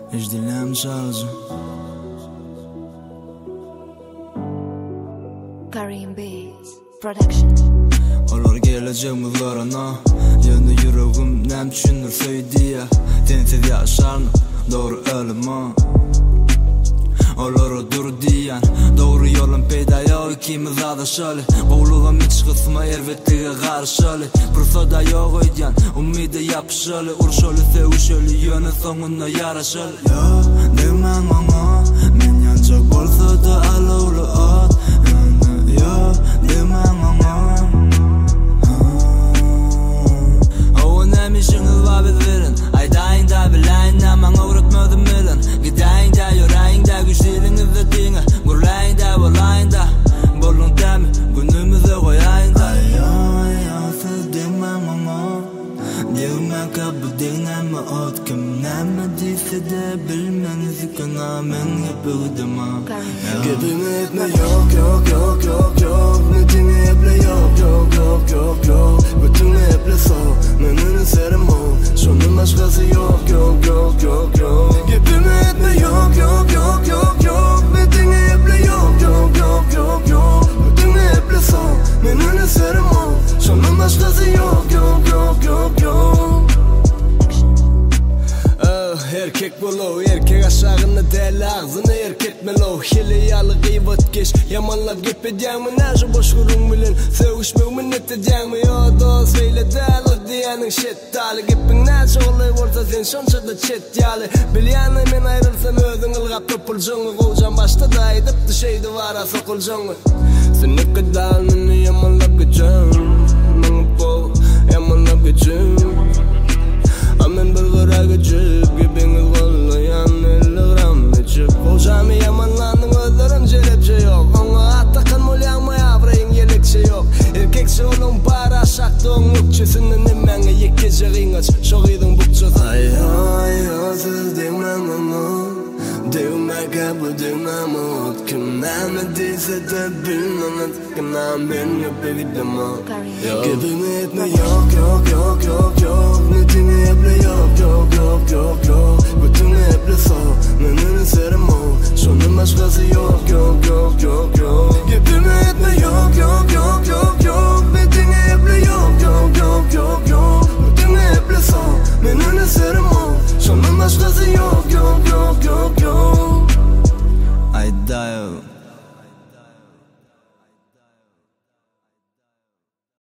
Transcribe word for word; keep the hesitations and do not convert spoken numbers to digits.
hiç dinlem çalcı. Karim Beats Production. Olar geleceğimiz varana, yanı yüreğim nem düşünür söylediye. Tensiz yaşarını, doğru ölümü. Olar dur diyen, doğru yolun peyda yok ikimiz adaşalı. Boğuluğum iç kısmı elbettiğe karşılı. Fırsada yok ödyen, umide yapışalı. Urşalı sevişalı, yönü sonuna yaraşalı. Ya demen ama, men yancak bolsa da alovlu at. Ya demen ama, o nemişiniz vabit verin. Aydayin da bilayin da man uğratmadım bilin. Gidayin da yüreğin da güçliliğiniz de dine. Gurlayin da bolayin da bolun demi günümüze koyayın da. Ay ay ay sevdimem ama Diyumen kabul dinleme ot kim nemediyse de bilmenizi kanamen yapıldım ha. Gebime etme yok yok yok yok yok. Nidini eple yok yok yok yok yok. Bütünü eple soğuk menünü serim o. Sonun başkası yok yok yok yok yok. Gebime etme yok yok yok yok yok. Nidini eple yok yok yok yok yok. Bütünü eple soğuk menünü serim o. Sonun başkası yok yok yok yok yok. Erkek bolu, erkek aşağını değil ağzını erketmeli o. Hili yalı gıybat geç, yamanlap gitmeyeceğim mi? Nerede boş kurun bilin, sevişmemin eteceğim mi? Yo dost öyle değil o diyenin shit dali. Gipin nerede olay varsa sen şonca da çet yalı. Bilyanı men ayrılsam ödün ılgap topulcunu. Kovcan başta da edip de şeydi vara sokulcunu. Sen ne kadar meni yamanlap geçeceğim. Bana bol, yamanlap geçeceğim. Amen bir gıra geçip gibiniz vallayan elligram geçip. Kovcamı yamanlandın özlerim celepçe yok. Ona attakan molyanma yavrayın yelekçe yok. Erkekçe onun para şaktığın ükçesinden emmenge yekkeceğin aç. Şoğidin bukçası. Ay ay ay siz demem ama Devme kabul demem ot. Kim nemediyse de bilmem et. Kim namen yapıgıdım ha. Gebime etme yok yok yok